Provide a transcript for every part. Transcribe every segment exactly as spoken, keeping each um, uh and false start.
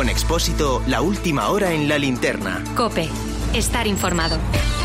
Con Expósito, la última hora en la linterna. COPE. Estar informado.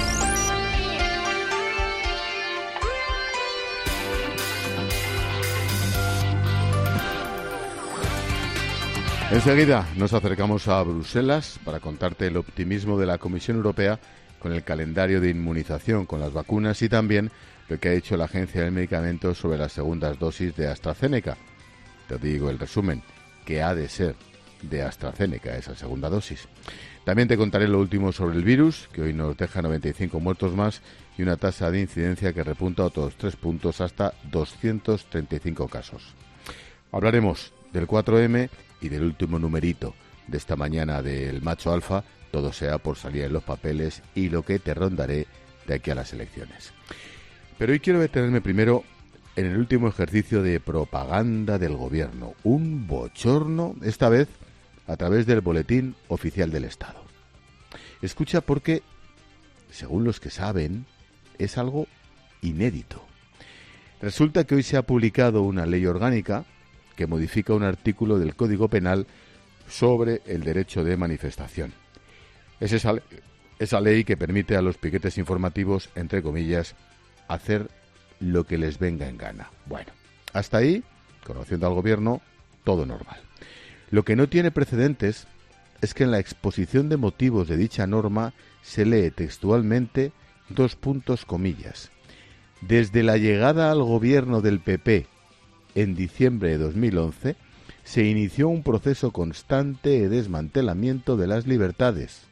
Enseguida nos acercamos a Bruselas para contarte el optimismo de la Comisión Europea con el calendario de inmunización con las vacunas y también lo que ha hecho la Agencia del Medicamento sobre las segundas dosis de AstraZeneca. Te digo el resumen, que ha de ser de AstraZeneca esa segunda dosis. También te contaré lo último sobre el virus, que hoy nos deja noventa y cinco muertos más y una tasa de incidencia que repunta a otros tres puntos hasta doscientos treinta y cinco casos. Hablaremos del cuatro eme y del último numerito de esta mañana del macho alfa, todo sea por salir en los papeles y lo que te rondaré de aquí a las elecciones. Pero hoy quiero detenerme primero en el último ejercicio de propaganda del gobierno, un bochorno, esta vez a través del Boletín Oficial del Estado. Escucha porque, según los que saben, es algo inédito. Resulta que hoy se ha publicado una ley orgánica que modifica un artículo del Código Penal sobre el derecho de manifestación. Es esa, esa ley que permite a los piquetes informativos, entre comillas, hacer lo que les venga en gana. Bueno, hasta ahí, conociendo al gobierno, todo normal. Lo que no tiene precedentes es que en la exposición de motivos de dicha norma se lee textualmente dos puntos comillas. Desde la llegada al gobierno del P P en diciembre de dos mil once, se inició un proceso constante de desmantelamiento de las libertades.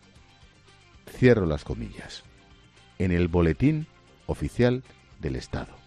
Cierro las comillas. En el Boletín Oficial del Estado.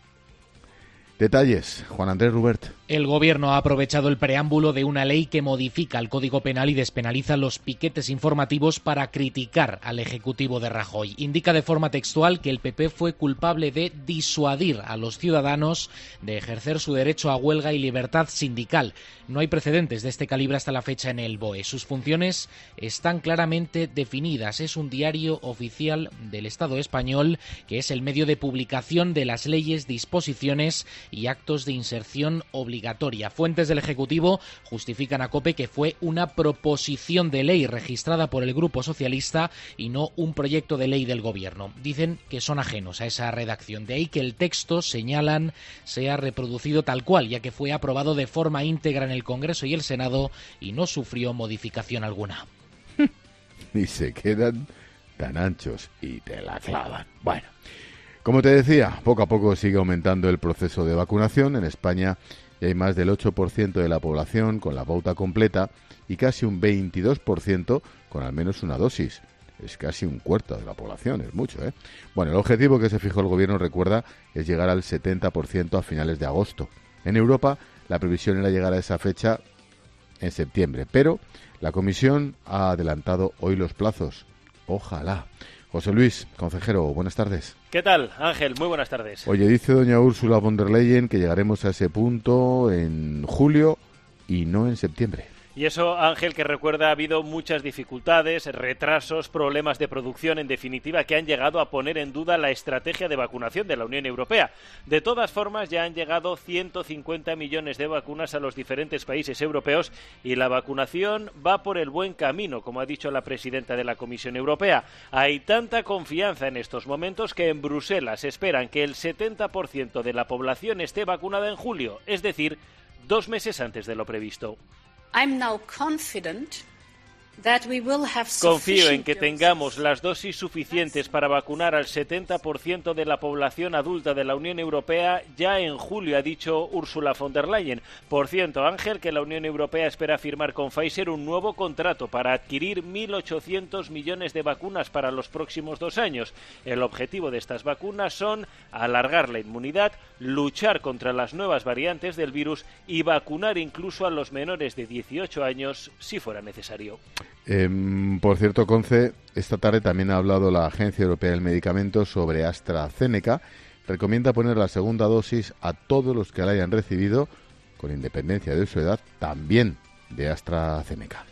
Detalles, Juan Andrés Rubert. El Gobierno ha aprovechado el preámbulo de una ley que modifica el Código Penal y despenaliza los piquetes informativos para criticar al Ejecutivo de Rajoy. Indica de forma textual que el P P fue culpable de disuadir a los ciudadanos de ejercer su derecho a huelga y libertad sindical. No hay precedentes de este calibre hasta la fecha en el B O E. Sus funciones están claramente definidas. Es un diario oficial del Estado español que es el medio de publicación de las leyes, disposiciones y actos de inserción obligatoria. Fuentes del Ejecutivo justifican a COPE que fue una proposición de ley registrada por el Grupo Socialista y no un proyecto de ley del Gobierno. Dicen que son ajenos a esa redacción. De ahí que el texto, señalan, sea reproducido tal cual, ya que fue aprobado de forma íntegra en el Congreso y el Senado y no sufrió modificación alguna. Y se quedan tan anchos y te la clavan. Bueno. Como te decía, poco a poco sigue aumentando el proceso de vacunación. En España ya hay más del ocho por ciento de la población con la pauta completa y casi un veintidós por ciento con al menos una dosis. Es casi un cuarto de la población, es mucho, ¿eh? Bueno, el objetivo que se fijó el Gobierno, recuerda, es llegar al setenta por ciento a finales de agosto. En Europa, la previsión era llegar a esa fecha en septiembre, pero la Comisión ha adelantado hoy los plazos. Ojalá. José Luis, consejero, buenas tardes. ¿Qué tal, Ángel? Muy buenas tardes. Oye, dice doña Úrsula von der Leyen que llegaremos a ese punto en julio y no en septiembre. Y eso, Ángel, que recuerda, ha habido muchas dificultades, retrasos, problemas de producción, en definitiva, que han llegado a poner en duda la estrategia de vacunación de la Unión Europea. De todas formas, ya han llegado ciento cincuenta millones de vacunas a los diferentes países europeos y la vacunación va por el buen camino, como ha dicho la presidenta de la Comisión Europea. Hay tanta confianza en estos momentos que en Bruselas esperan que el setenta por ciento de la población esté vacunada en julio, es decir, dos meses antes de lo previsto. I'm now confident that we will have Confío en que tengamos las dosis suficientes para vacunar al setenta por ciento de la población adulta de la Unión Europea ya en julio, ha dicho Ursula von der Leyen. Por cierto, Ángel, que la Unión Europea espera firmar con Pfizer un nuevo contrato para adquirir mil ochocientos millones de vacunas para los próximos dos años. El objetivo de estas vacunas son alargar la inmunidad, luchar contra las nuevas variantes del virus y vacunar incluso a los menores de dieciocho años si fuera necesario. Eh, por cierto, Conce, esta tarde también ha hablado la Agencia Europea del Medicamento sobre AstraZeneca. Recomienda poner la segunda dosis a todos los que la hayan recibido, con independencia de su edad, también de AstraZeneca.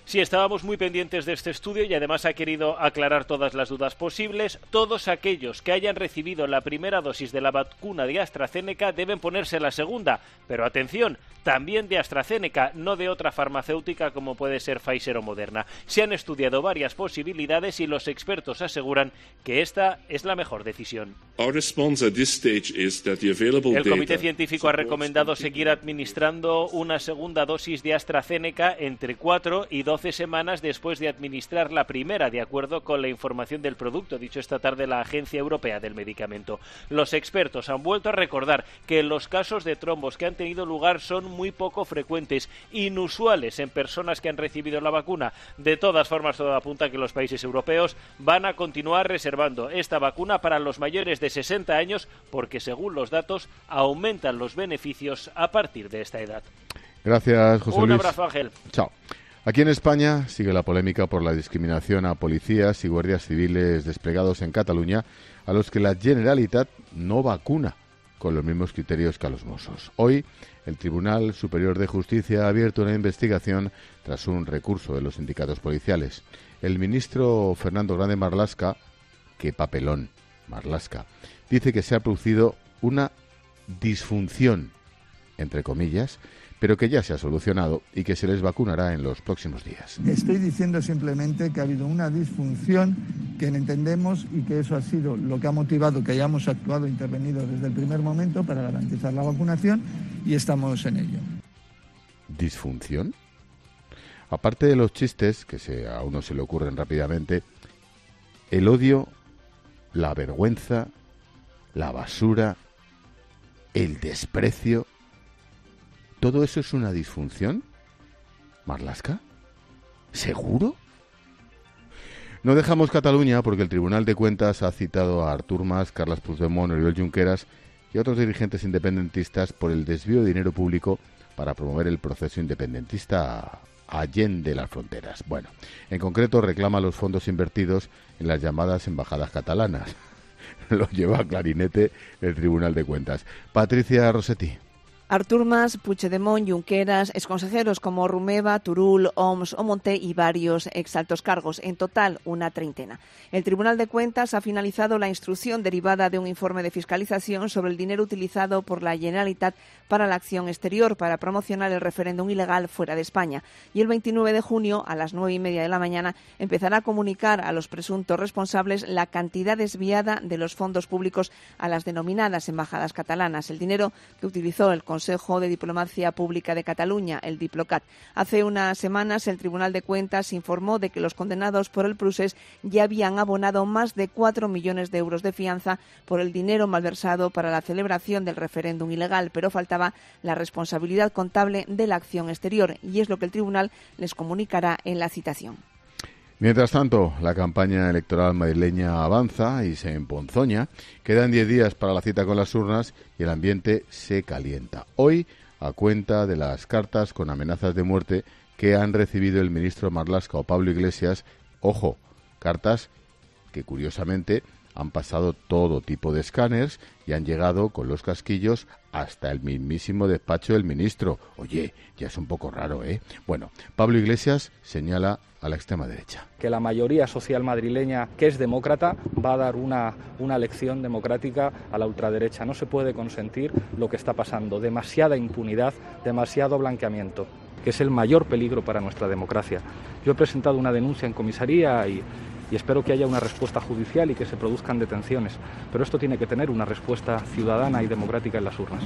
Sí, estábamos muy pendientes de este estudio y además ha querido aclarar todas las dudas posibles. Todos aquellos que hayan recibido la primera dosis de la vacuna de AstraZeneca deben ponerse la segunda, pero atención, también de AstraZeneca, no de otra farmacéutica como puede ser Pfizer o Moderna. Se han estudiado varias posibilidades y los expertos aseguran que esta es la mejor decisión. El comité científico ha recomendado seguir administrando una segunda dosis de AstraZeneca entre cuatro y doce semanas después de administrar la primera, de acuerdo con la información del producto, dicho esta tarde la Agencia Europea del Medicamento. Los expertos han vuelto a recordar que los casos de trombos que han tenido lugar son muy poco frecuentes, inusuales en personas que han recibido la vacuna. De todas formas, todo apunta a que los países europeos van a continuar reservando esta vacuna para los mayores de sesenta años porque, según los datos, aumentan los beneficios a partir de esta edad. Gracias, José Luis. Un abrazo, Ángel. Chao. Aquí en España sigue la polémica por la discriminación a policías y guardias civiles desplegados en Cataluña a los que la Generalitat no vacuna con los mismos criterios que a los Mossos. Hoy, el Tribunal Superior de Justicia ha abierto una investigación tras un recurso de los sindicatos policiales. El ministro Fernando Grande Marlaska, qué papelón, Marlaska, dice que se ha producido una disfunción, entre comillas, pero que ya se ha solucionado y que se les vacunará en los próximos días. Estoy diciendo simplemente que ha habido una disfunción que entendemos y que eso ha sido lo que ha motivado que hayamos actuado e intervenido desde el primer momento para garantizar la vacunación y estamos en ello. ¿Disfunción? Aparte de los chistes, que se, a uno se le ocurren rápidamente, el odio, la vergüenza, la basura, el desprecio... ¿Todo eso es una disfunción? ¿Marlaska? ¿Seguro? No dejamos Cataluña porque el Tribunal de Cuentas ha citado a Artur Mas, Carles Puigdemont, Oriol Junqueras y otros dirigentes independentistas por el desvío de dinero público para promover el proceso independentista allende las fronteras. Bueno, en concreto reclama los fondos invertidos en las llamadas embajadas catalanas. Lo lleva a clarinete el Tribunal de Cuentas. Patricia Rossetti. Artur Mas, Puigdemont, Junqueras, exconsejeros como Rumeva, Turull, Homs o Monté y varios exaltos cargos, en total una treintena. El Tribunal de Cuentas ha finalizado la instrucción derivada de un informe de fiscalización sobre el dinero utilizado por la Generalitat para la acción exterior para promocionar el referéndum ilegal fuera de España. Y el veintinueve de junio, a las nueve y media de la mañana, empezará a comunicar a los presuntos responsables la cantidad desviada de los fondos públicos a las denominadas embajadas catalanas, el dinero que utilizó el Consejo de Diplomacia Pública de Cataluña, el Diplocat. Hace unas semanas el Tribunal de Cuentas informó de que los condenados por el procés ya habían abonado más de cuatro millones de euros de fianza por el dinero malversado para la celebración del referéndum ilegal, pero faltaba la responsabilidad contable de la acción exterior y es lo que el Tribunal les comunicará en la citación. Mientras tanto, la campaña electoral madrileña avanza y se emponzoña. Quedan diez días para la cita con las urnas y el ambiente se calienta. Hoy, a cuenta de las cartas con amenazas de muerte que han recibido el ministro Marlaska o Pablo Iglesias, ojo, cartas que curiosamente han pasado todo tipo de escáneres y han llegado con los casquillos hasta el mismísimo despacho del ministro. Oye, ya es un poco raro, ¿eh? Bueno, Pablo Iglesias señala a la extrema derecha. Que la mayoría social madrileña, que es demócrata, va a dar una, una lección democrática a la ultraderecha. No se puede consentir lo que está pasando. Demasiada impunidad, demasiado blanqueamiento, que es el mayor peligro para nuestra democracia. Yo he presentado una denuncia en comisaría y... y espero que haya una respuesta judicial y que se produzcan detenciones. Pero esto tiene que tener una respuesta ciudadana y democrática en las urnas.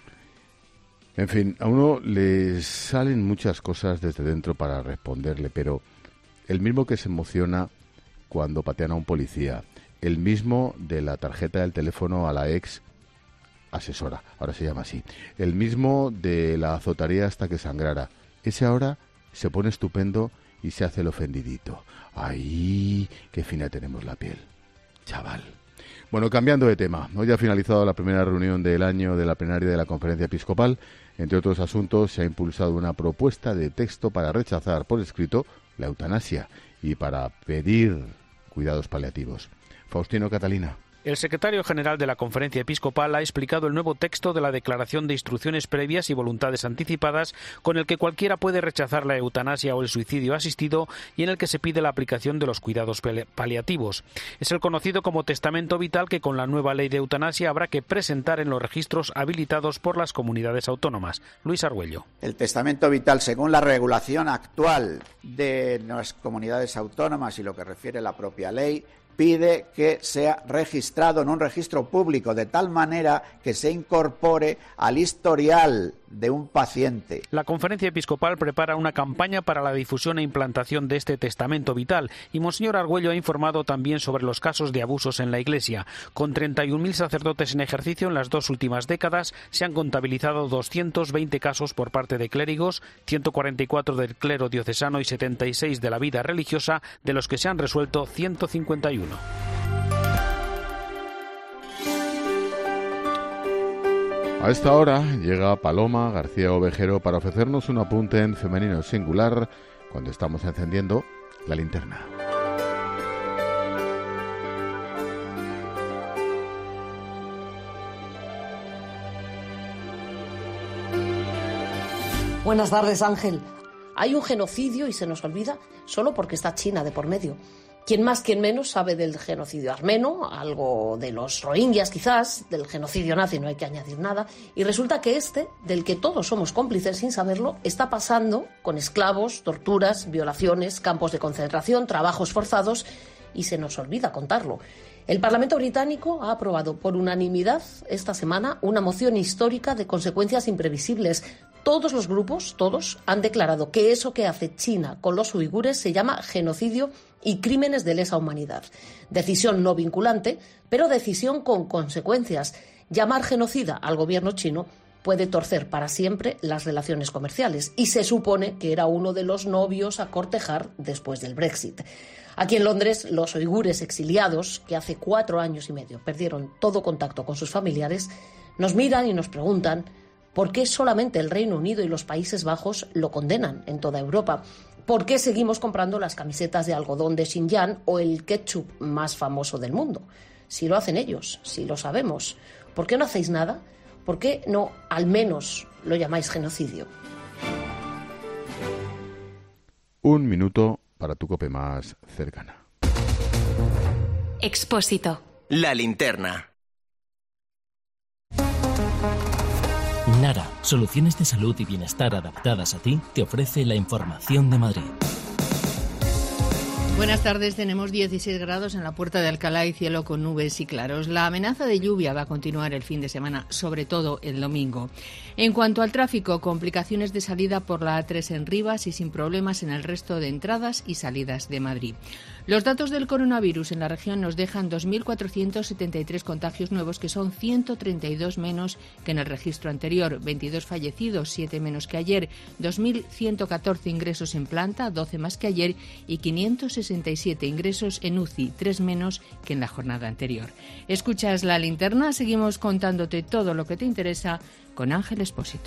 En fin, a uno le salen muchas cosas desde dentro para responderle, pero el mismo que se emociona cuando patean a un policía, el mismo de la tarjeta del teléfono a la ex asesora, ahora se llama así, el mismo de la azotaría hasta que sangrara, ese ahora se pone estupendo y se hace el ofendidito. ¡Ay, qué fina tenemos la piel, chaval! Bueno, cambiando de tema, hoy ha finalizado la primera reunión del año de la plenaria de la Conferencia Episcopal. Entre otros asuntos, se ha impulsado una propuesta de texto para rechazar por escrito la eutanasia y para pedir cuidados paliativos. Faustino Catalina. El secretario general de la Conferencia Episcopal ha explicado el nuevo texto de la Declaración de Instrucciones Previas y Voluntades Anticipadas, con el que cualquiera puede rechazar la eutanasia o el suicidio asistido y en el que se pide la aplicación de los cuidados paliativos. Es el conocido como testamento vital que con la nueva ley de eutanasia habrá que presentar en los registros habilitados por las comunidades autónomas. Luis Argüello. El testamento vital, según la regulación actual de las comunidades autónomas y lo que refiere la propia ley, pide que sea registrado en un registro público de tal manera que se incorpore al historial de un paciente. La Conferencia Episcopal prepara una campaña para la difusión e implantación de este testamento vital y Monseñor Argüello ha informado también sobre los casos de abusos en la Iglesia. Con treinta y un mil sacerdotes en ejercicio en las dos últimas décadas se han contabilizado doscientos veinte casos por parte de clérigos, ciento cuarenta y cuatro del clero diocesano y setenta y seis de la vida religiosa, de los que se han resuelto ciento cincuenta y uno. A esta hora llega Paloma García Ovejero para ofrecernos un apunte en femenino singular cuando estamos encendiendo la linterna. Buenas tardes, Ángel. Hay un genocidio y se nos olvida solo porque está China de por medio. Quien más, quien menos sabe del genocidio armeno, algo de los rohingyas quizás, del genocidio nazi no hay que añadir nada, y resulta que este, del que todos somos cómplices sin saberlo, está pasando con esclavos, torturas, violaciones, campos de concentración, trabajos forzados, y se nos olvida contarlo. El Parlamento británico ha aprobado por unanimidad esta semana una moción histórica de consecuencias imprevisibles. Todos los grupos, todos, han declarado que eso que hace China con los uigures se llama genocidio y crímenes de lesa humanidad. Decisión no vinculante, pero decisión con consecuencias. Llamar genocida al gobierno chino puede torcer para siempre las relaciones comerciales y se supone que era uno de los novios a cortejar después del Brexit. Aquí en Londres, los uigures exiliados, que hace cuatro años y medio perdieron todo contacto con sus familiares, nos miran y nos preguntan ¿por qué solamente el Reino Unido y los Países Bajos lo condenan en toda Europa? ¿Por qué seguimos comprando las camisetas de algodón de Xinjiang o el ketchup más famoso del mundo? Si lo hacen ellos, si lo sabemos, ¿por qué no hacéis nada? ¿Por qué no al menos lo llamáis genocidio? Un minuto para tu COPE más cercana. Expósito. La linterna. Nara, soluciones de salud y bienestar adaptadas a ti, te ofrece la información de Madrid. Buenas tardes, tenemos dieciséis grados en la Puerta de Alcalá y cielo con nubes y claros. La amenaza de lluvia va a continuar el fin de semana, sobre todo el domingo. En cuanto al tráfico, complicaciones de salida por la A tres en Rivas y sin problemas en el resto de entradas y salidas de Madrid. Los datos del coronavirus en la región nos dejan dos mil cuatrocientos setenta y tres contagios nuevos, que son ciento treinta y dos menos que en el registro anterior, veintidós fallecidos, siete menos que ayer, dos mil ciento catorce ingresos en planta, doce más que ayer y quinientos sesenta y siete ingresos en U C I, tres menos que en la jornada anterior. Escuchas La Linterna, seguimos contándote todo lo que te interesa con Ángel Expósito.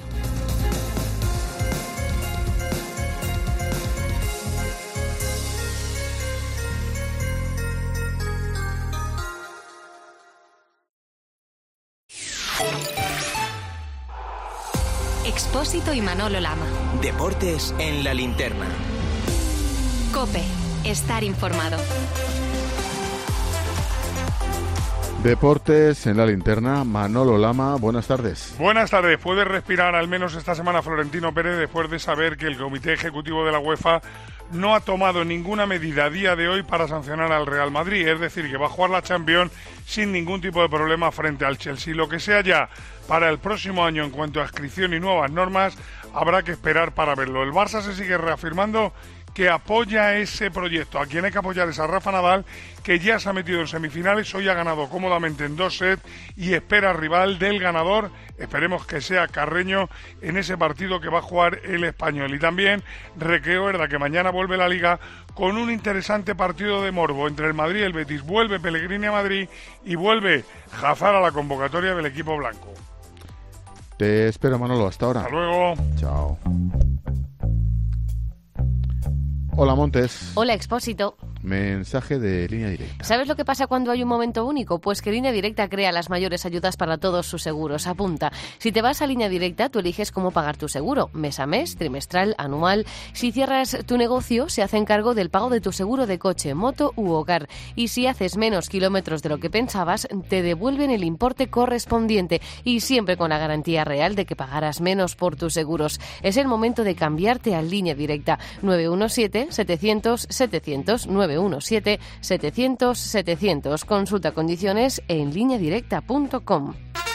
Expósito y Manolo Lama. Deportes en la linterna. COPE. Estar informado. Deportes en la linterna. Manolo Lama, buenas tardes. Buenas tardes. Puede respirar al menos esta semana Florentino Pérez después de saber que el Comité Ejecutivo de la UEFA no ha tomado ninguna medida a día de hoy para sancionar al Real Madrid, es decir, que va a jugar la Champions sin ningún tipo de problema frente al Chelsea. Lo que sea ya para el próximo año en cuanto a inscripción y nuevas normas, habrá que esperar para verlo. El Barça se sigue reafirmando que apoya ese proyecto. A quien hay que apoyar es a Rafa Nadal, que ya se ha metido en semifinales, hoy ha ganado cómodamente en dos sets y espera rival del ganador, esperemos que sea Carreño, en ese partido que va a jugar el Español. Y también recuerda que mañana vuelve la Liga con un interesante partido de morbo entre el Madrid y el Betis. Vuelve Pellegrini a Madrid y vuelve Hazard a la convocatoria del equipo blanco. Te espero, Manolo, hasta ahora. Hasta luego. Chao. Hola, Montes. Hola, Expósito. Mensaje de Línea Directa. ¿Sabes lo que pasa cuando hay un momento único? Pues que Línea Directa crea las mayores ayudas para todos sus seguros. Apunta. Si te vas a Línea Directa, tú eliges cómo pagar tu seguro. Mes a mes, trimestral, anual. Si cierras tu negocio, se hacen cargo del pago de tu seguro de coche, moto u hogar. Y si haces menos kilómetros de lo que pensabas, te devuelven el importe correspondiente. Y siempre con la garantía real de que pagarás menos por tus seguros. Es el momento de cambiarte a Línea Directa. nueve uno siete, setecientos, setecientos, nueve uno siete, setecientos, setecientos. Consulta condiciones en línea directa punto com.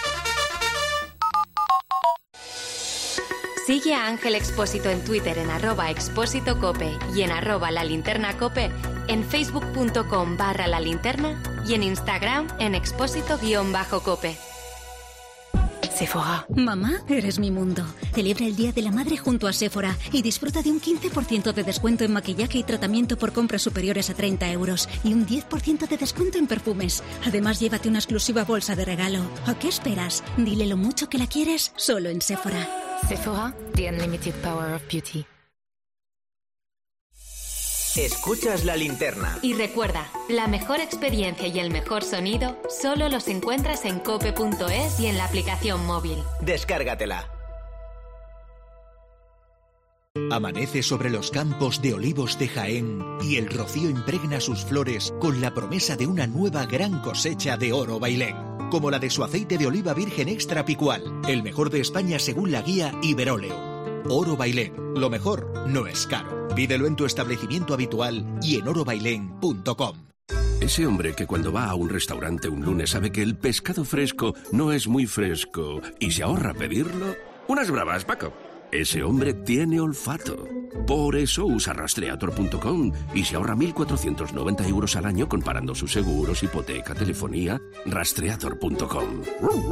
Sigue a Ángel Expósito en Twitter en arroba expósito cope y en arroba la linterna cope, en facebook punto com barra la linterna y en Instagram en expósito guión bajo cope. Sephora. Mamá, eres mi mundo. Celebra el Día de la Madre junto a Sephora y disfruta de un quince por ciento de descuento en maquillaje y tratamiento por compras superiores a treinta euros y un diez por ciento de descuento en perfumes. Además, llévate una exclusiva bolsa de regalo. ¿A qué esperas? Dile lo mucho que la quieres solo en Sephora. Sephora, the unlimited power of beauty. Escuchas la linterna. Y recuerda, la mejor experiencia y el mejor sonido solo los encuentras en cope punto es y en la aplicación móvil. Descárgatela. Amanece sobre los campos de olivos de Jaén y el rocío impregna sus flores con la promesa de una nueva gran cosecha de oro bailén, como la de su aceite de oliva virgen extra picual, el mejor de España según la guía Iberóleo. Oro Bailén, lo mejor no es caro. Pídelo en tu establecimiento habitual y en oro bailén punto com. Ese hombre que cuando va a un restaurante un lunes sabe que el pescado fresco no es muy fresco y se ahorra pedirlo. Unas bravas, Paco. Ese hombre tiene olfato. Por eso usa rastreator punto com y se ahorra mil cuatrocientos noventa euros al año comparando sus seguros, hipoteca, telefonía. rastreator punto com.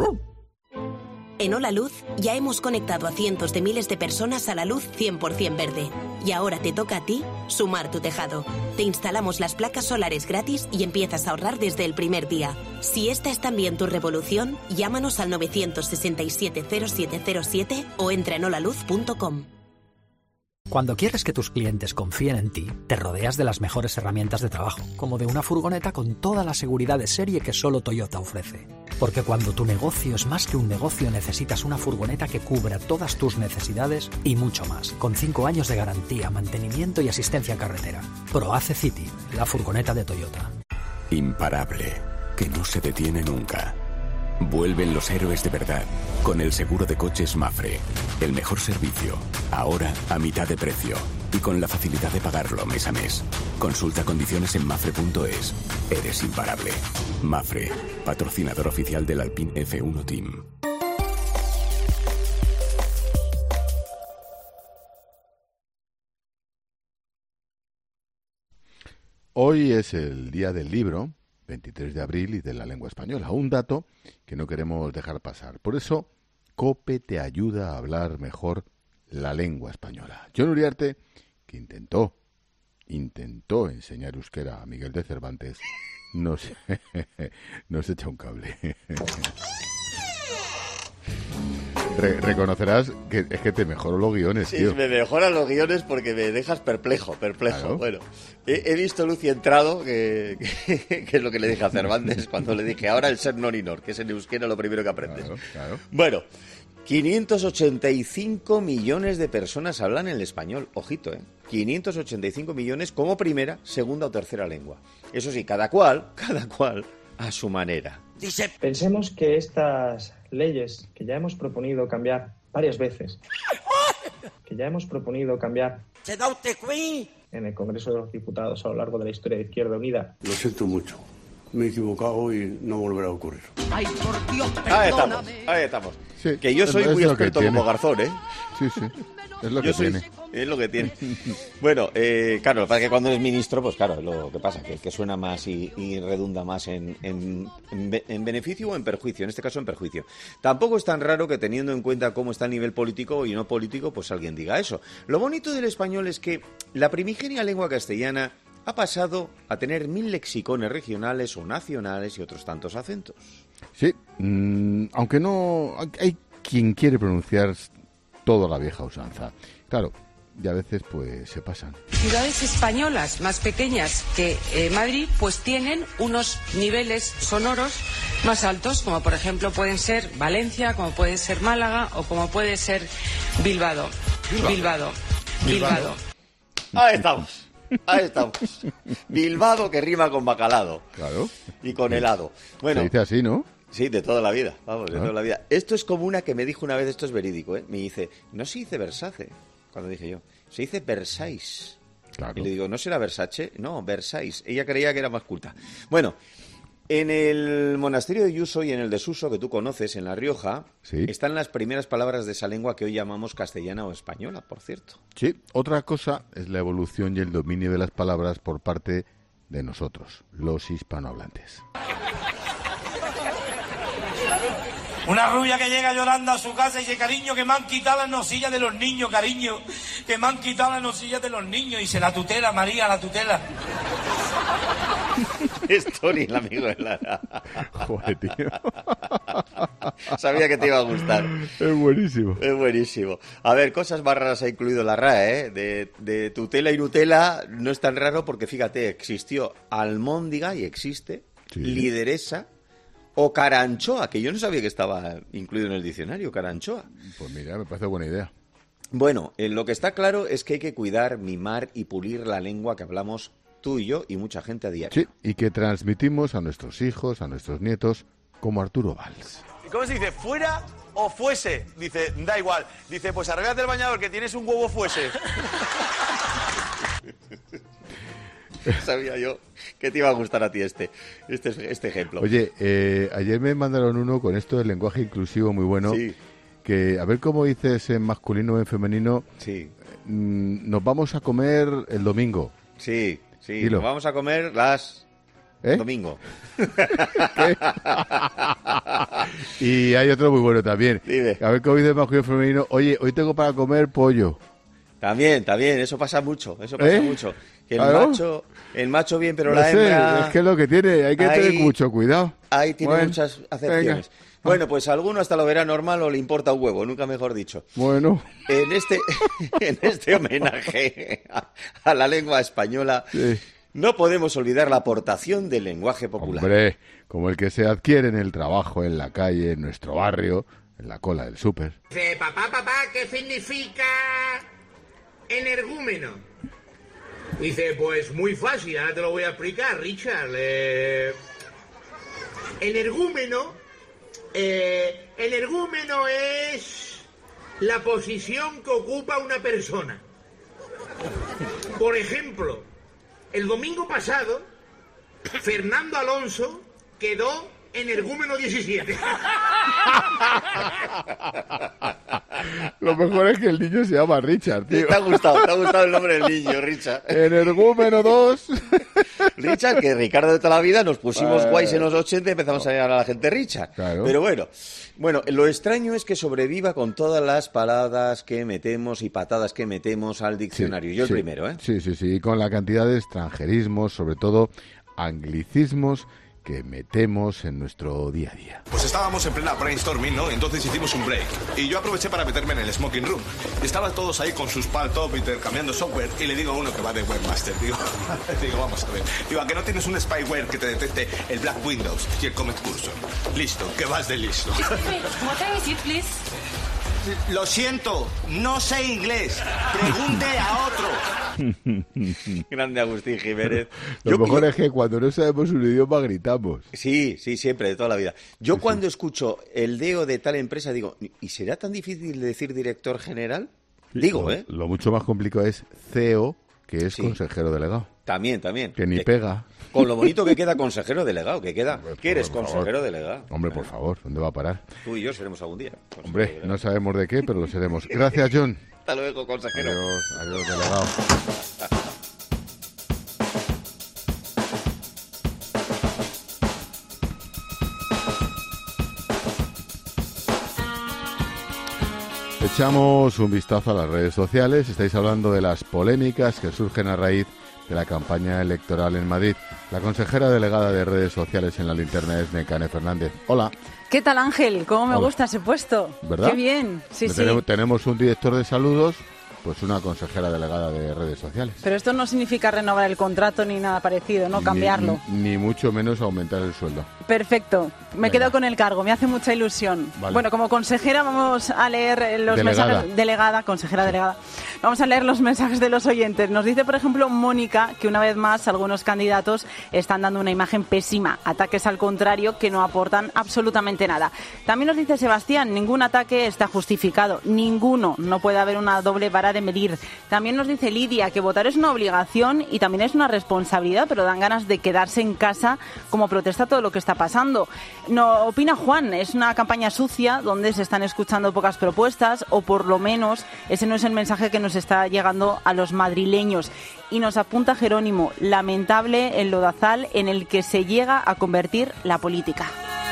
En Hola Luz ya hemos conectado a cientos de miles de personas a la luz cien por ciento verde. Y ahora te toca a ti sumar tu tejado. Te instalamos las placas solares gratis y empiezas a ahorrar desde el primer día. Si esta es también tu revolución, llámanos al nueve seis siete, cero siete cero siete o entra en hola luz punto com. Cuando quieres que tus clientes confíen en ti, te rodeas de las mejores herramientas de trabajo, como de una furgoneta con toda la seguridad de serie que solo Toyota ofrece. Porque cuando tu negocio es más que un negocio, necesitas una furgoneta que cubra todas tus necesidades y mucho más, con cinco años de garantía, mantenimiento y asistencia en carretera. ProAce City, la furgoneta de Toyota. Imparable, que no se detiene nunca. Vuelven los héroes de verdad con el seguro de coches Mafre. El mejor servicio, ahora a mitad de precio y con la facilidad de pagarlo mes a mes. Consulta condiciones en mafre punto es. Eres imparable. Mafre, patrocinador oficial del Alpine F uno Team. Hoy es el día del libro, veintitrés de abril, y de la lengua española. Un dato que no queremos dejar pasar. Por eso, COPE te ayuda a hablar mejor la lengua española. Jon Uriarte, que intentó, intentó enseñar euskera a Miguel de Cervantes, nos, nos echa un cable. Re- reconocerás que es que te mejoro los guiones, sí, tío. Sí, me mejoran los guiones porque me dejas perplejo, perplejo. Claro. Bueno, he, he visto Luz y entrado, que, que, que es lo que le dije a Cervantes cuando le dije, ahora el ser noninor, que es en euskera lo primero que aprendes. Claro, claro. Bueno, quinientos ochenta y cinco millones de personas hablan el español. Ojito, ¿eh? quinientos ochenta y cinco millones como primera, segunda o tercera lengua. Eso sí, cada cual, cada cual a su manera. Dice... Pensemos que estas leyes que ya hemos proponido cambiar varias veces, que ya hemos proponido cambiar en el Congreso de los Diputados a lo largo de la historia de Izquierda Unida. Lo siento mucho. Me he equivocado y no volverá a ocurrir. Ay, por Dios, perdóname. Ahí estamos, ahí estamos. Sí, que yo soy muy experto como Garzón, ¿eh? Sí, sí. Es lo yo que soy, tiene. Es lo que tiene. Bueno, eh, claro, para que cuando eres ministro, pues claro, lo que pasa, que, que suena más y, y redunda más en, en, en, en beneficio o en perjuicio, en este caso en perjuicio. Tampoco es tan raro que teniendo en cuenta cómo está el nivel político y no político, pues alguien diga eso. Lo bonito del español es que la primigenia lengua castellana ha pasado a tener mil lexicones regionales o nacionales y otros tantos acentos. Sí, mmm, aunque no... Hay quien quiere pronunciar toda la vieja usanza. Claro, y a veces pues se pasan. Ciudades españolas más pequeñas que eh, Madrid pues tienen unos niveles sonoros más altos, como por ejemplo pueden ser Valencia, como puede ser Málaga o como puede ser Bilbao. Bilbao. Bilbao. Bilbao. Ahí estamos. Ahí estamos. Bilbao, que rima con bacalado. Claro. Y con helado. Bueno, se dice así, ¿no? Sí, de toda la vida, vamos, de Ah. toda la vida. Esto es como una que me dijo una vez, esto es verídico, ¿eh? Me dice, no se dice Versace, cuando dije yo, se dice Versailles. Claro. Y le digo, ¿no será Versace? No, Versailles. Ella creía que era más culta. Bueno, en el monasterio de Yuso y en el de Suso, que tú conoces, en La Rioja, Sí. están las primeras palabras de esa lengua que hoy llamamos castellana o española, por cierto. Sí, otra cosa es la evolución y el dominio de las palabras por parte de nosotros, los hispanohablantes. Una rubia que llega llorando a su casa y dice, cariño, que me han quitado las nosillas de los niños, cariño, que me han quitado las nosillas de los niños. Y dice, la tutela, María, la tutela. Story, el amigo de Lara. Joder, tío. Sabía que te iba a gustar. Es buenísimo. Es buenísimo. A ver, cosas más raras ha incluido la R A E, ¿eh? De, de tutela y Nutella no es tan raro porque, fíjate, existió almóndiga y existe, Sí. lideresa o caranchoa, que yo no sabía que estaba incluido en el diccionario, caranchoa. Pues mira, me parece buena idea. Bueno, eh, lo que está claro es que hay que cuidar, mimar y pulir la lengua que hablamos tú y yo y mucha gente a diario. Sí, y que transmitimos a nuestros hijos, a nuestros nietos, como Arturo Valls. ¿Y cómo se dice? ¿Fuera o fuese? Dice, da igual. Dice, pues arréglate el bañador que tienes un huevo fuese. Sabía yo que te iba a gustar a ti este, este, este ejemplo. Oye, eh, ayer me mandaron uno con esto del lenguaje inclusivo muy bueno. Sí. Que a ver cómo dices en masculino o en femenino. Sí. Mm, nos vamos a comer el domingo. Sí, sí. Dilo. Nos vamos a comer las... ¿Eh? Domingo. Y hay otro muy bueno también. Dime. A ver cómo dices masculino o femenino. Oye, hoy tengo para comer pollo. También, también, eso pasa mucho, eso pasa ¿Eh? mucho. Que el Claro. macho, el macho bien, pero No la sé, hembra... es que es lo que tiene, hay que Ahí- tener mucho cuidado. Ahí tiene Bueno, muchas acepciones. venga. Bueno, pues a alguno hasta lo verá normal o le importa un huevo, nunca mejor dicho. Bueno, En este, en este homenaje a, a la lengua española, sí. no podemos olvidar la aportación del lenguaje popular. Hombre, como el que se adquiere en el trabajo, en la calle, en nuestro barrio, en la cola del súper. Dice, papá, papá, ¿qué significa energúmeno? Dice, pues muy fácil, ahora te lo voy a explicar, Richard. Eh, energúmeno, eh, energúmeno es la posición que ocupa una persona. Por ejemplo, el domingo pasado, Fernando Alonso quedó energúmeno diecisiete. Lo mejor es que el niño se llama Richard, tío. ¿Te ha gustado? ¿Te ha gustado el nombre del niño, Richard? Energúmeno dos. Richard, que Ricardo de toda la vida nos pusimos Eh. guays en los ochenta y empezamos a llamar a la gente Richard. Claro. Pero bueno, bueno, lo extraño es que sobreviva con todas las palabras que metemos y patadas que metemos al diccionario. Sí, Yo el sí. primero, ¿eh? Sí, sí, sí, y con la cantidad de extranjerismos, sobre todo anglicismos que metemos en nuestro día a día. Pues estábamos en plena brainstorming, ¿no? Entonces hicimos un break. Y yo aproveché para meterme en el smoking room. Y estaban todos ahí con sus paltop intercambiando software. Y le digo a uno que va de webmaster, digo, digo, vamos a ver. Digo, ¿a que no tienes un spyware que te detecte el Black Windows y el Comet Cursor? Listo, que vas de listo. What time is it, please? Lo siento, no sé inglés. Pregunte a otro. Grande Agustín Jiménez. Lo Yo- mejor yo- es que cuando no sabemos un idioma gritamos. Sí, sí, siempre, de toda la vida. Yo cuando escucho el deo de tal empresa digo, ¿y será tan difícil decir director general? Digo, lo, ¿eh? Lo mucho más complicado es C E O, que es Sí. consejero delegado. También, también. Que ni Que- pega. Con lo bonito que queda consejero delegado, que queda. Hombre, ¿Qué eres por favor. consejero delegado? Hombre, por favor, ¿dónde va a parar? Tú y yo seremos algún día. consejero Hombre, delegado. no sabemos de qué, pero lo seremos. Gracias, John. Hasta luego, consejero. Adiós, adiós, delegado. Echamos un vistazo a las redes sociales. Estáis hablando de las polémicas que surgen a raíz de la campaña electoral en Madrid. La consejera delegada de redes sociales en La Linterna es Nekane Fernández. Hola. ¿Qué tal, Ángel? ¿Cómo me Hola. gusta ese puesto? ¿Verdad? Qué bien. Sí, sí. Tenemos, tenemos un director de saludos pues una consejera delegada de redes sociales. Pero esto no significa renovar el contrato ni nada parecido, no cambiarlo. Ni, ni mucho menos aumentar el sueldo. Perfecto, me Venga. quedo con el cargo, me hace mucha ilusión. Vale. Bueno, como consejera vamos a leer los delegada. mensajes... Delegada, consejera delegada. Vamos a leer los mensajes de los oyentes. Nos dice, por ejemplo, Mónica, que una vez más algunos candidatos están dando una imagen pésima, ataques al contrario que no aportan absolutamente nada. También nos dice Sebastián, ningún ataque está justificado, ninguno, no puede haber una doble vara de medir. También nos dice Lidia que votar es una obligación y también es una responsabilidad, pero dan ganas de quedarse en casa como protesta todo lo que está pasando. No, opina Juan, es una campaña sucia donde se están escuchando pocas propuestas, o por lo menos ese no es el mensaje que nos está llegando a los madrileños. Y nos apunta Jerónimo, lamentable el lodazal en el que se llega a convertir la política.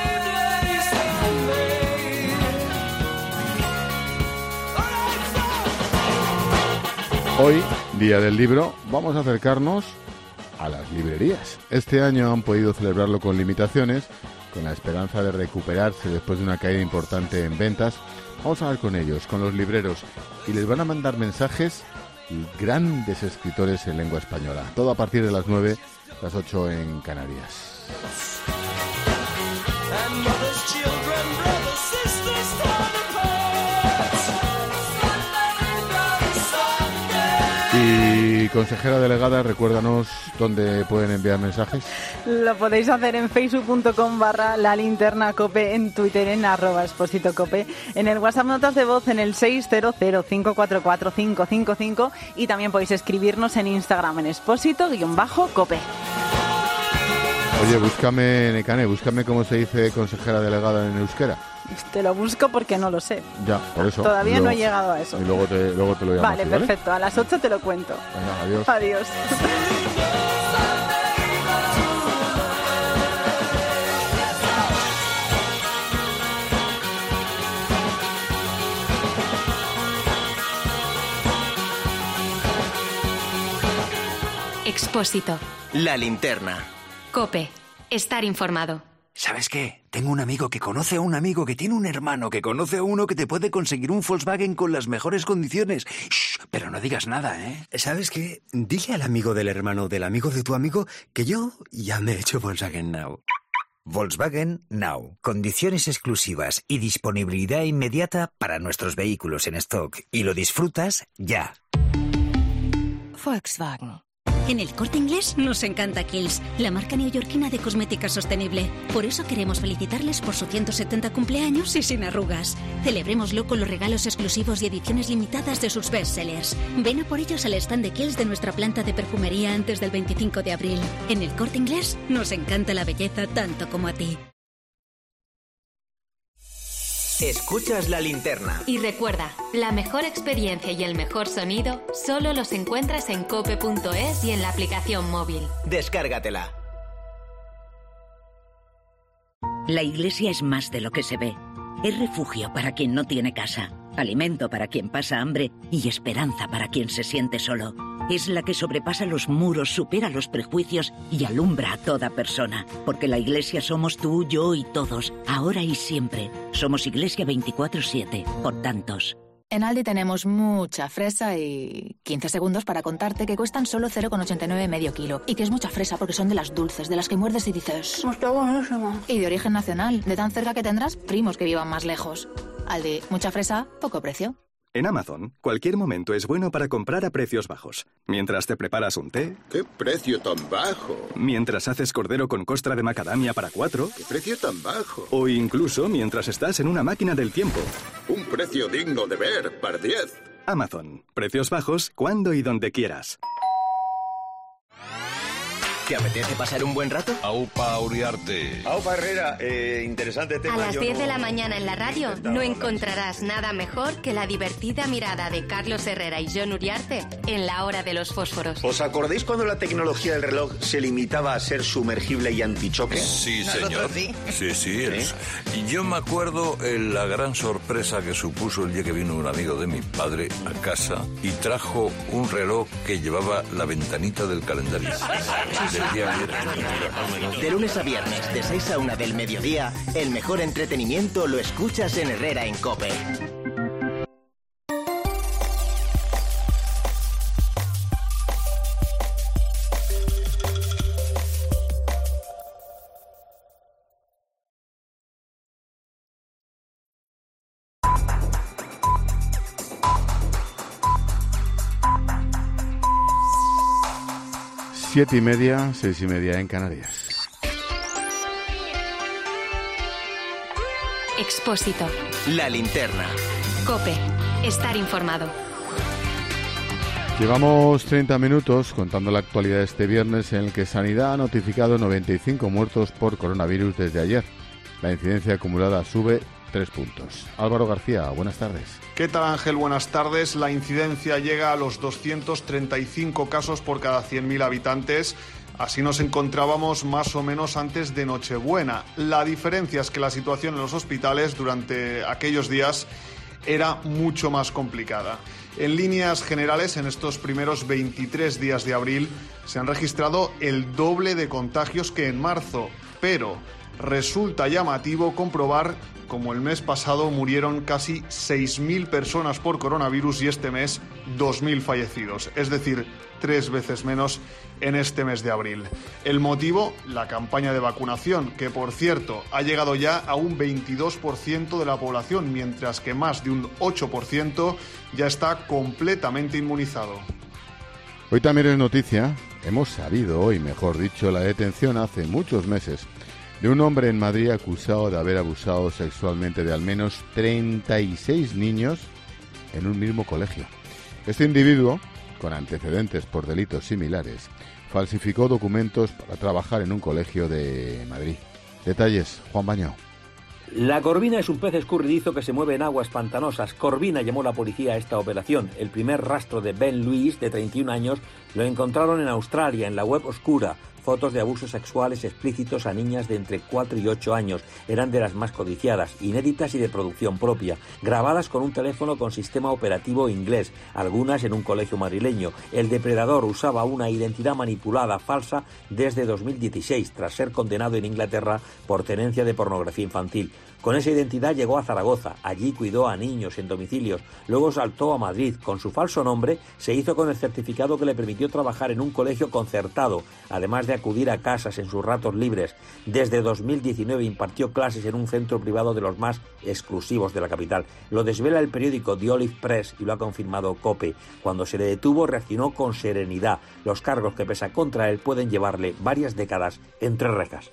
Hoy, Día del Libro, vamos a acercarnos a las librerías. Este año han podido celebrarlo con limitaciones, con la esperanza de recuperarse después de una caída importante en ventas. Vamos a hablar con ellos, con los libreros, y les van a mandar mensajes grandes escritores en lengua española. Todo a partir de las nueve, las ocho en Canarias. Y consejera delegada, recuérdanos dónde pueden enviar mensajes. Lo podéis hacer en facebook.com barra la linterna cope, en Twitter en arroba expósito cope, en el WhatsApp notas de voz en el seis cero cero, cinco cuatro cuatro, cinco cinco cinco, y también podéis escribirnos en Instagram en expósito-cope. Oye, búscame, Nekane, búscame cómo se dice consejera delegada en euskera. Te lo busco porque no lo sé. Ya, por eso. Todavía luego, no he llegado a eso. Y luego te, luego te lo llamo. Vale, aquí, ¿vale? Perfecto. A las ocho te lo cuento. Venga, adiós. Adiós. Expósito. La linterna. COPE. Estar informado. ¿Sabes qué? Tengo un amigo que conoce a un amigo que tiene un hermano que conoce a uno que te puede conseguir un Volkswagen con las mejores condiciones. Shh, pero no digas nada, ¿eh? ¿Sabes qué? Dile al amigo del hermano del amigo de tu amigo que yo ya me he hecho Volkswagen Now. Volkswagen Now. Condiciones exclusivas y disponibilidad inmediata para nuestros vehículos en stock. Y lo disfrutas ya. Volkswagen. En El Corte Inglés nos encanta Kiehl's, la marca neoyorquina de cosmética sostenible. Por eso queremos felicitarles por su ciento setenta cumpleaños y sin arrugas. Celebrémoslo con los regalos exclusivos y ediciones limitadas de sus bestsellers. Ven a por ellos al stand de Kiehl's de nuestra planta de perfumería antes del veinticinco de abril. En El Corte Inglés nos encanta la belleza tanto como a ti. Escuchas la linterna. Y recuerda, la mejor experiencia y el mejor sonido solo los encuentras en cope punto es y en la aplicación móvil. Descárgatela. La Iglesia es más de lo que se ve. Es refugio para quien no tiene casa, alimento para quien pasa hambre y esperanza para quien se siente solo. Es la que sobrepasa los muros, supera los prejuicios y alumbra a toda persona. Porque la Iglesia somos tú, yo y todos, ahora y siempre. Somos Iglesia veinticuatro siete, por tantos. En Aldi tenemos mucha fresa y quince segundos para contarte que cuestan solo cero coma ochenta y nueve medio kilo. Y que es mucha fresa porque son de las dulces, de las que muerdes y dices... ¡Está buenísima! Y de origen nacional, de tan cerca que tendrás primos que vivan más lejos. Aldi, mucha fresa, poco precio. En Amazon, cualquier momento es bueno para comprar a precios bajos. Mientras te preparas un té... ¡Qué precio tan bajo! Mientras haces cordero con costra de macadamia para cuatro... ¡Qué precio tan bajo! O incluso mientras estás en una máquina del tiempo. ¡Un precio digno de ver, par diez! Amazon. Precios bajos cuando y donde quieras. ¿Te apetece pasar un buen rato? Aupa Uriarte. Aupa Herrera, eh, interesante tema. A las Yo diez no- de la mañana en la radio no encontrarás nada mejor que la divertida mirada de Carlos Herrera y Jon Uriarte en La Hora de los Fósforos. ¿Os acordáis cuando la tecnología del reloj se limitaba a ser sumergible y antichoque? Sí, señor. Sí, sí. es- Y yo me acuerdo eh, la gran sorpresa que supuso el día que vino un amigo de mi padre a casa y trajo un reloj que llevaba la ventanita del calendario. Del día viernes. De lunes a viernes, de seis a una del mediodía, el mejor entretenimiento lo escuchas en Herrera en COPE. Siete y media, seis y media en Canarias. Expósito. La linterna. COPE. Estar informado. Llevamos treinta minutos contando la actualidad de este viernes, en el que Sanidad ha notificado noventa y cinco muertos por coronavirus desde ayer. La incidencia acumulada sube tres puntos. Álvaro García, buenas tardes. ¿Qué tal, Ángel? Buenas tardes. La incidencia llega a los doscientos treinta y cinco casos por cada cien mil habitantes. Así nos encontrábamos más o menos antes de Nochebuena. La diferencia es que la situación en los hospitales durante aquellos días era mucho más complicada. En líneas generales, en estos primeros veintitrés días de abril se han registrado el doble de contagios que en marzo, pero resulta llamativo comprobar como el mes pasado murieron casi seis mil personas por coronavirus y este mes dos mil fallecidos, es decir, tres veces menos en este mes de abril. El motivo, la campaña de vacunación, que por cierto ha llegado ya a un veintidós por ciento de la población, mientras que más de un ocho por ciento ya está completamente inmunizado. Hoy también es noticia, hemos sabido hoy, mejor dicho, la detención hace muchos meses de un hombre en Madrid acusado de haber abusado sexualmente de al menos treinta y seis niños en un mismo colegio. Este individuo, con antecedentes por delitos similares, falsificó documentos para trabajar en un colegio de Madrid. Detalles, Juan Baño. La corvina es un pez escurridizo que se mueve en aguas pantanosas. Corvina llamó la policía a esta operación. El primer rastro de Ben Luis, de treinta y un años, lo encontraron en Australia, en la web Oscura. Fotos de abusos sexuales explícitos a niñas de entre cuatro y ocho años. Eran de las más codiciadas, inéditas y de producción propia, grabadas con un teléfono con sistema operativo inglés, algunas en un colegio madrileño. El depredador usaba una identidad manipulada falsa desde dos mil dieciséis, tras ser condenado en Inglaterra por tenencia de pornografía infantil. Con esa identidad llegó a Zaragoza, allí cuidó a niños en domicilios, luego saltó a Madrid. Con su falso nombre se hizo con el certificado que le permitió trabajar en un colegio concertado, además de acudir a casas en sus ratos libres. Desde dos mil diecinueve impartió clases en un centro privado de los más exclusivos de la capital. Lo desvela el periódico The Olive Press y lo ha confirmado COPE. Cuando se le detuvo reaccionó con serenidad. Los cargos que pesa contra él pueden llevarle varias décadas entre rejas.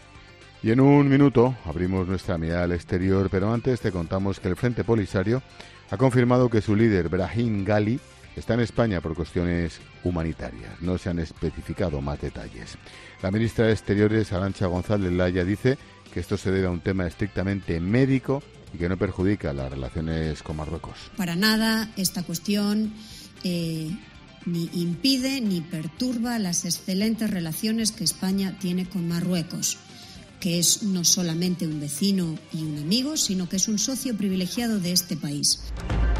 Y en un minuto abrimos nuestra mirada al exterior, pero antes te contamos que el Frente Polisario ha confirmado que su líder, Brahim Ghali, está en España por cuestiones humanitarias. No se han especificado más detalles. La ministra de Exteriores, Arantxa González Laya, dice que esto se debe a un tema estrictamente médico y que no perjudica las relaciones con Marruecos. Para nada esta cuestión eh, ni impide ni perturba las excelentes relaciones que España tiene con Marruecos, que es no solamente un vecino y un amigo, sino que es un socio privilegiado de este país.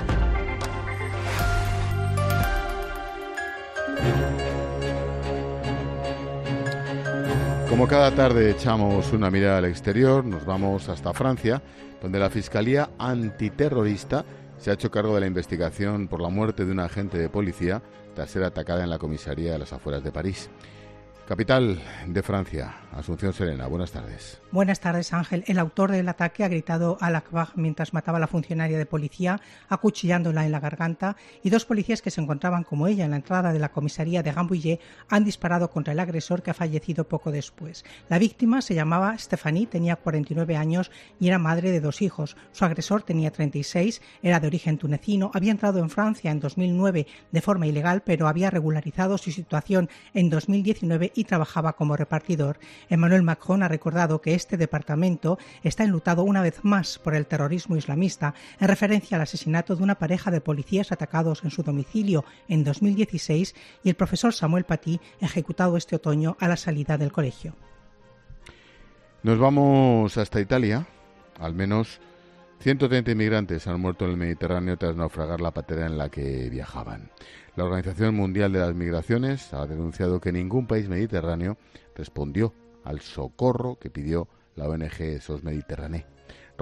Como cada tarde echamos una mirada al exterior, nos vamos hasta Francia, donde la Fiscalía Antiterrorista se ha hecho cargo de la investigación por la muerte de un agente de policía tras ser atacada en la comisaría de las afueras de París. Capital de Francia, Asunción Serena, buenas tardes. Buenas tardes, Ángel. El autor del ataque ha gritado al Akbar mientras mataba a la funcionaria de policía, acuchillándola en la garganta, y dos policías que se encontraban como ella en la entrada de la comisaría de Rambouillet han disparado contra el agresor, que ha fallecido poco después. La víctima se llamaba Stéphanie, tenía cuarenta y nueve años y era madre de dos hijos. Su agresor tenía treinta y seis, era de origen tunecino, había entrado en Francia en dos mil nueve de forma ilegal, pero había regularizado su situación en dos mil diecinueve y trabajaba como repartidor. Emmanuel Macron ha recordado que este departamento está enlutado una vez más por el terrorismo islamista, en referencia al asesinato de una pareja de policías atacados en su domicilio en dos mil dieciséis y el profesor Samuel Paty, ejecutado este otoño a la salida del colegio. Nos vamos hasta Italia. Al menos ciento treinta inmigrantes han muerto en el Mediterráneo tras naufragar la patera en la que viajaban. La Organización Mundial de las Migraciones ha denunciado que ningún país mediterráneo respondió al socorro que pidió la O N G S O S Mediterráneo. Roma,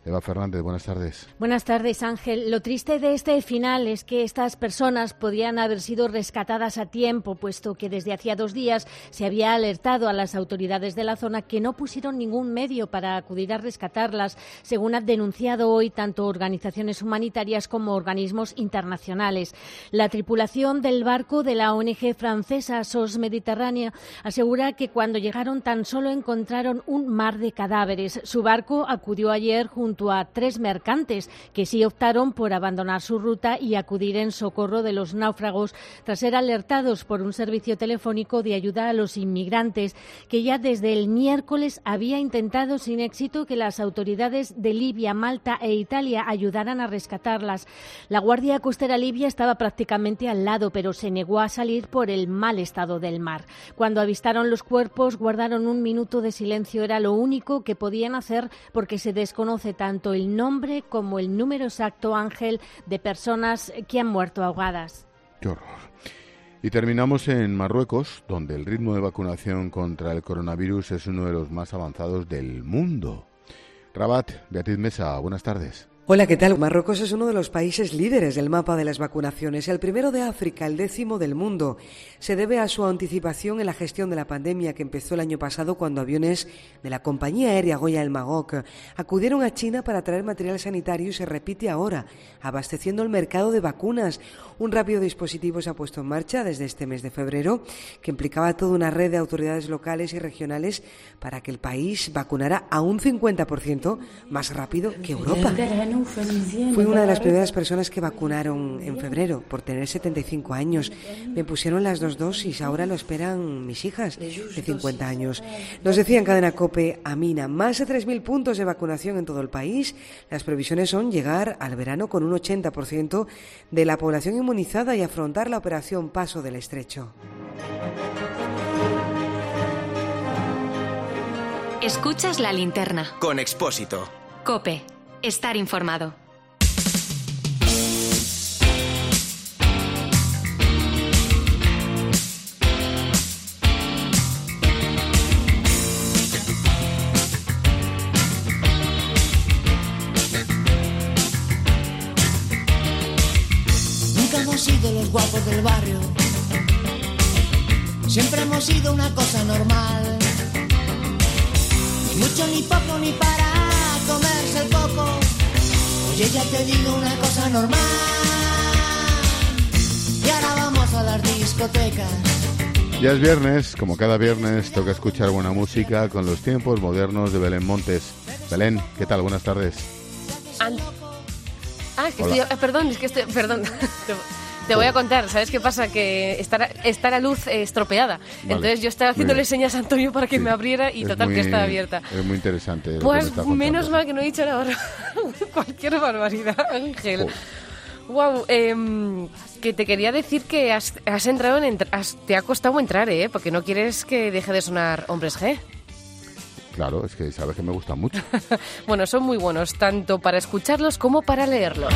Eva Fernández, buenas tardes. Buenas tardes, Ángel. Lo triste de este final es que estas personas podían haber sido rescatadas a tiempo, puesto que desde hacía dos días se había alertado a las autoridades de la zona que no pusieron ningún medio para acudir a rescatarlas, según han denunciado hoy tanto organizaciones humanitarias como organismos internacionales. La tripulación del barco de la O N G francesa S O S Mediterránea asegura que cuando llegaron tan solo encontraron un mar de cadáveres. Su barco acudió ayer junto junto a tres mercantes que sí optaron por abandonar su ruta y acudir en socorro de los náufragos tras ser alertados por un servicio telefónico de ayuda a los inmigrantes que ya desde el miércoles había intentado sin éxito que las autoridades de Libia, Malta e Italia ayudaran a rescatarlas. La Guardia Costera Libia estaba prácticamente al lado, pero se negó a salir por el mal estado del mar. Cuando avistaron los cuerpos, guardaron un minuto de silencio. Era lo único que podían hacer porque se desconoce tanto el nombre como el número exacto, Ángel, de personas que han muerto ahogadas. ¡Qué horror! Y terminamos en Marruecos, donde el ritmo de vacunación contra el coronavirus es uno de los más avanzados del mundo. Rabat, Beatriz Mesa, buenas tardes. Hola, ¿qué tal? Marruecos es uno de los países líderes del mapa de las vacunaciones, el primero de África, el décimo del mundo. Se debe a su anticipación en la gestión de la pandemia que empezó el año pasado cuando aviones de la compañía aérea Goya El Magog acudieron a China para traer material sanitario y se repite ahora, abasteciendo el mercado de vacunas. Un rápido dispositivo se ha puesto en marcha desde este mes de febrero que implicaba toda una red de autoridades locales y regionales para que el país vacunara a un cincuenta por ciento más rápido que Europa. Fui una de las primeras personas que vacunaron en febrero por tener setenta y cinco años. Me pusieron las dos dosis, ahora lo esperan mis hijas de cincuenta años. Nos decía en Cadena COPE, Amina, más de tres mil puntos de vacunación en todo el país. Las previsiones son llegar al verano con un ochenta por ciento de la población inmunizada y afrontar la operación Paso del Estrecho. Escuchas La Linterna. Con Expósito. COPE. Estar informado. Nunca hemos sido los guapos del barrio. Siempre hemos sido una cosa normal. Ni mucho, ni poco, ni para comerse el coco. Oye, ya te digo una cosa normal. Y ahora vamos a las discotecas. Ya es viernes, como cada viernes toca escuchar buena música con los tiempos modernos de Belén Montes. Belén, ¿qué tal? Buenas tardes. And... Ah, es que estoy... eh, perdón, es que estoy... Perdón. Te voy a contar, ¿sabes qué pasa? Que está, está la luz eh, estropeada. Vale. Entonces yo estaba haciéndole señas a Antonio para que sí. me abriera y es total muy, que está abierta. Es muy interesante. Pues menos mal que no he dicho nada. Cualquier barbaridad, Ángel. Oh. Wow, eh, que te quería decir que has, has entrado en... Has, te ha costado entrar, ¿eh? Porque no quieres que deje de sonar Hombres G. Claro, es que sabes que me gustan mucho. Bueno, son muy buenos, tanto para escucharlos como para leerlos.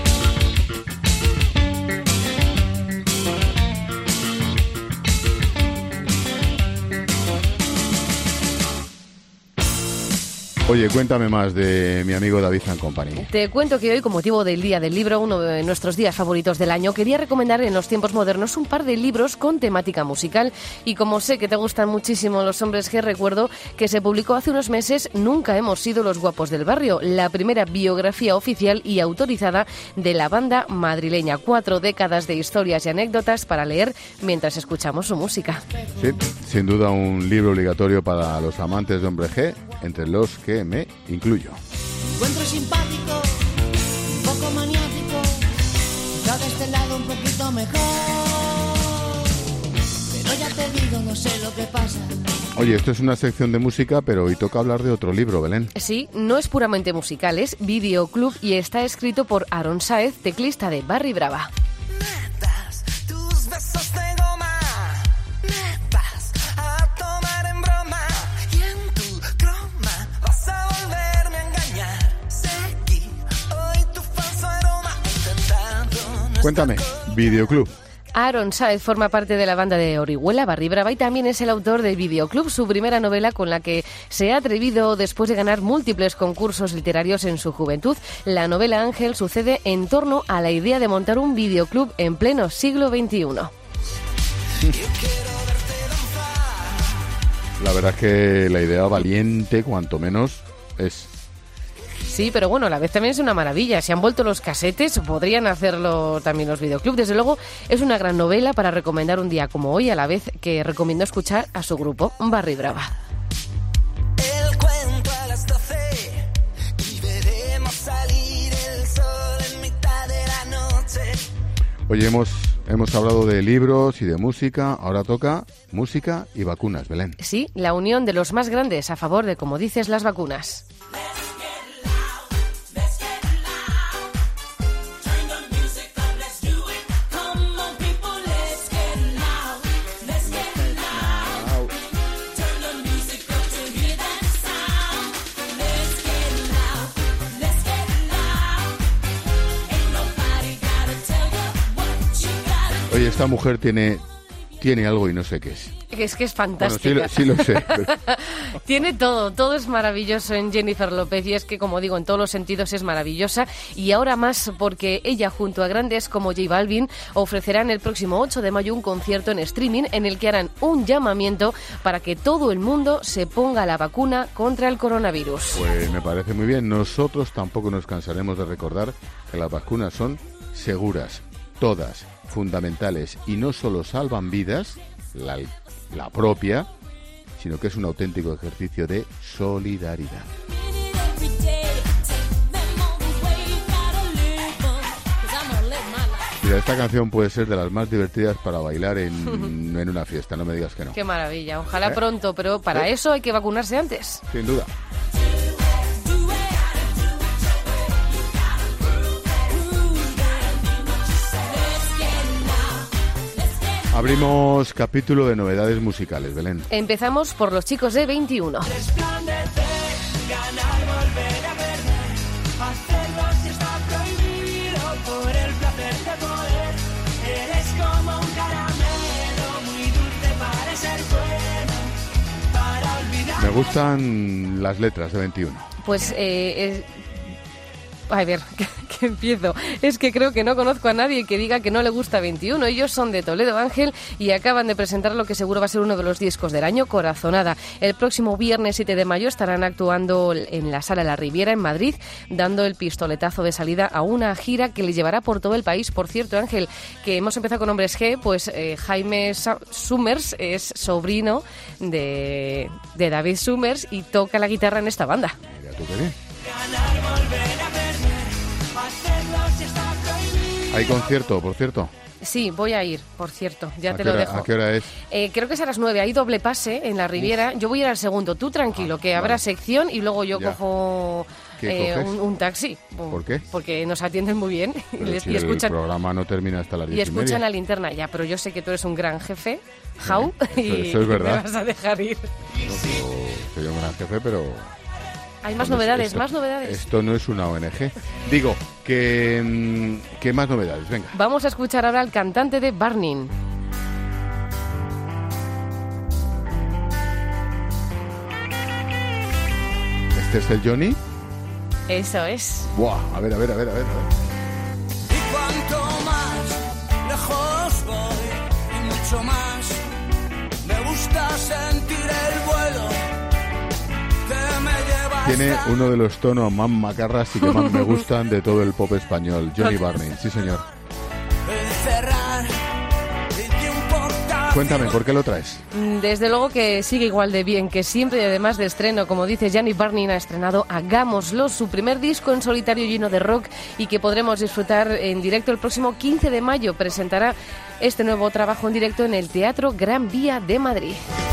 Oye, cuéntame más de mi amigo David and Company. Te cuento que hoy, con motivo del Día del Libro, uno de nuestros días favoritos del año, quería recomendar en los tiempos modernos un par de libros con temática musical. Y como sé que te gustan muchísimo los Hombres G, recuerdo que se publicó hace unos meses Nunca hemos sido los guapos del barrio, la primera biografía oficial y autorizada de la banda madrileña. Cuatro décadas de historias y anécdotas para leer mientras escuchamos su música. Sí, sin duda un libro obligatorio para los amantes de Hombres G, entre los que me incluyo. Encuentro simpático, un poco maniático, quizá de este lado un poquito mejor, pero ya te digo, no sé lo que pasa. Oye, esto es una sección de música, pero hoy toca hablar de otro libro, Belén. Sí, no es puramente musical, es videoclub y está escrito por Aaron Sáez, teclista de Barry Brava. Cuéntame, videoclub. Aaron Sáez forma parte de la banda de Orihuela, Barri Brava, y también es el autor de Videoclub, su primera novela con la que se ha atrevido después de ganar múltiples concursos literarios en su juventud. La novela Ángel sucede en torno a la idea de montar un videoclub en pleno siglo veintiuno. La verdad es que la idea valiente, cuanto menos, es. Sí, pero bueno, a la vez también es una maravilla. Se han vuelto los casetes, podrían hacerlo también los videoclubs. Desde luego, es una gran novela para recomendar un día como hoy, a la vez que recomiendo escuchar a su grupo, Barri Brava. El cuento a las doce y veremos salir el sol en mitad de la noche. Oye, hemos, hemos hablado de libros y de música, ahora toca música y vacunas, Belén. Sí, la unión de los más grandes a favor de, como dices, las vacunas. Oye, esta mujer tiene, tiene algo y no sé qué es. Es que es fantástica. Bueno, sí, sí lo sé. Pero... Tiene todo, todo es maravilloso en Jennifer López y es que, como digo, en todos los sentidos es maravillosa y ahora más porque ella junto a grandes como J Balvin ofrecerán el próximo ocho de mayo un concierto en streaming en el que harán un llamamiento para que todo el mundo se ponga la vacuna contra el coronavirus. Pues me parece muy bien. Nosotros tampoco nos cansaremos de recordar que las vacunas son seguras, todas, fundamentales y no solo salvan vidas, la, la propia, sino que es un auténtico ejercicio de solidaridad. Mira, esta canción puede ser de las más divertidas para bailar en, en una fiesta, no me digas que no. Qué maravilla, ojalá ¿Eh? pronto, pero para ¿Eh? eso hay que vacunarse antes. Sin duda. Abrimos capítulo de novedades musicales, Belén. Empezamos por los chicos de veintiuno. Me gustan las letras de veintiuno. Pues, eh, eh, a ver, ¿qué, qué empiezo? Es que creo que no conozco a nadie que diga que no le gusta veintiuno. Ellos son de Toledo, Ángel, y acaban de presentar lo que seguro va a ser uno de los discos del año, Corazonada. El próximo viernes siete de mayo estarán actuando en la Sala La Riviera, en Madrid, dando el pistoletazo de salida a una gira que les llevará por todo el país. Por cierto, Ángel, que hemos empezado con Hombres G, pues eh, Jaime Summers es sobrino de, de David Summers y toca la guitarra en esta banda. Mira tú qué bien. ¿Hay concierto, por cierto? Sí, voy a ir, por cierto, ya te lo hora, dejo. ¿A qué hora es? Eh, creo que es a las nueve, hay doble pase en la Riviera. Uf. Yo voy a ir al segundo, tú tranquilo, ah, que habrá vale. sección y luego yo ya. cojo eh, un, un taxi. ¿Por qué? Porque nos atienden muy bien y, les, si y escuchan. El programa no termina hasta las diez y media. Y escuchan la linterna, ya, pero yo sé que tú eres un gran jefe, Jau, sí, y, eso es verdad. me vas a dejar ir. No, soy un gran jefe, pero... Hay más bueno, novedades, esto, más novedades. Esto no es una O N G. Digo, que, que más novedades, venga. Vamos a escuchar ahora al cantante de Burning. ¿Este es el Johnny? Eso es. Buah, a ver, a ver, a ver, a ver. A ver. Y cuanto más lejos voy, y mucho más, me gusta sentir el vuelo. Tiene uno de los tonos más macarras y que más me gustan de todo el pop español, Johnny Burning, sí señor. Cuéntame, ¿por qué lo traes? Desde luego que sigue igual de bien que siempre y además de estreno, como dice Johnny Burning, ha estrenado Hagámoslo, su primer disco en solitario lleno de rock y que podremos disfrutar en directo el próximo quince de mayo. Presentará este nuevo trabajo en directo en el Teatro Gran Vía de Madrid.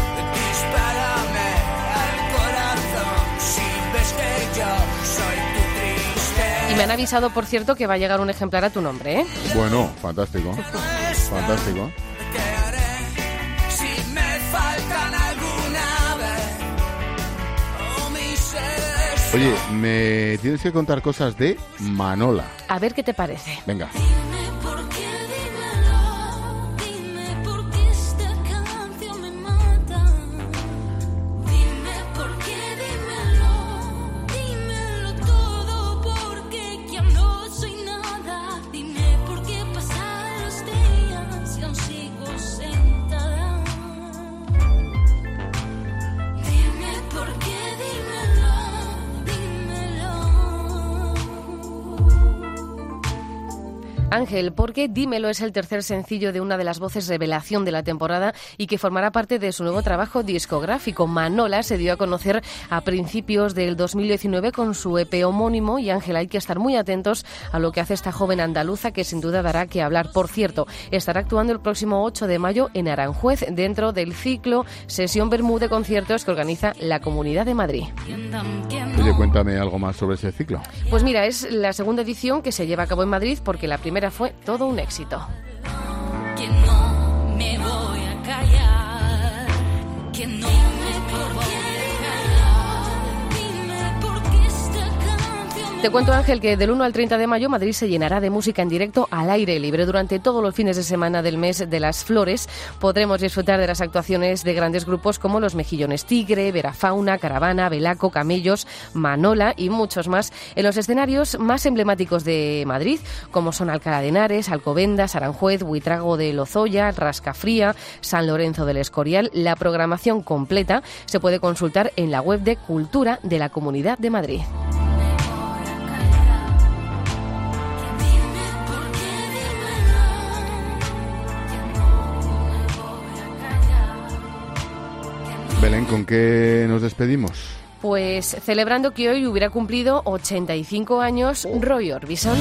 Y me han avisado, por cierto, que va a llegar un ejemplar a tu nombre, ¿eh? Bueno, fantástico. Fantástico. Oye, me tienes que contar cosas de Manola. A ver qué te parece. Venga. Ángel, porque Dímelo es el tercer sencillo de una de las voces revelación de la temporada y que formará parte de su nuevo trabajo discográfico. Manola se dio a conocer a principios del dos mil diecinueve con su E P homónimo y Ángel, hay que estar muy atentos a lo que hace esta joven andaluza que sin duda dará que hablar. Por cierto, estará actuando el próximo ocho de mayo en Aranjuez dentro del ciclo Sesión Bermú de conciertos que organiza la Comunidad de Madrid. Oye, cuéntame algo más sobre ese ciclo. Pues mira, es la segunda edición que se lleva a cabo en Madrid porque la primera fue todo un éxito. Que no me voy a callar, que no me voy a callar. Dime por qué esta canción. Te cuento, Ángel, que del uno al treinta de mayo Madrid se llenará de música en directo al aire libre. Durante todos los fines de semana del mes de las flores podremos disfrutar de las actuaciones de grandes grupos como Los Mejillones Tigre, Verafauna, Caravana, Belaco, Camellos, Manola y muchos más en los escenarios más emblemáticos de Madrid, como son Alcalá de Henares, Alcobendas, Aranjuez, Buitrago de Lozoya, Rascafría, San Lorenzo del Escorial. La programación completa se puede consultar en la web de Cultura de la Comunidad de Madrid. Belén, ¿con qué nos despedimos? Pues celebrando que hoy hubiera cumplido ochenta y cinco años Roy Orbison.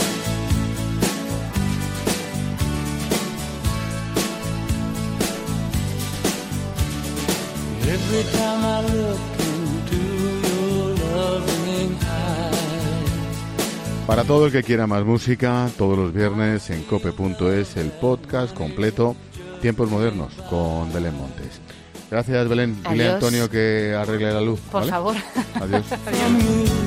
Every time I look into your loving eyes. Para todo el que quiera más música, todos los viernes en cope punto es el podcast completo Tiempos Modernos con Belén Montes. Gracias, Belén. Dile a Antonio que arregle la luz. Por ¿vale? favor. Adiós. Adiós.